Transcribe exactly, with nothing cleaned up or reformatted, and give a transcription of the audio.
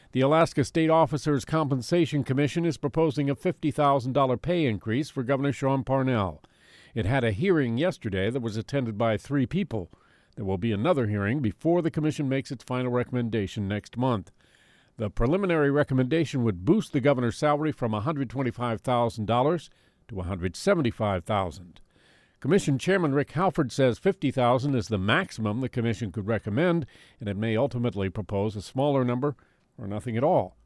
The Alaska State Officers Compensation Commission is proposing a fifty thousand dollars pay increase for Governor Sean Parnell. It had a hearing yesterday that was attended by three people. There will be another hearing before the commission makes its final recommendation next month. The preliminary recommendation would boost the governor's salary from one hundred twenty-five thousand dollars to one hundred seventy-five thousand dollars. Commission Chairman Rick Halford says fifty thousand dollars is the maximum the commission could recommend, and it may ultimately propose a smaller number or nothing at all.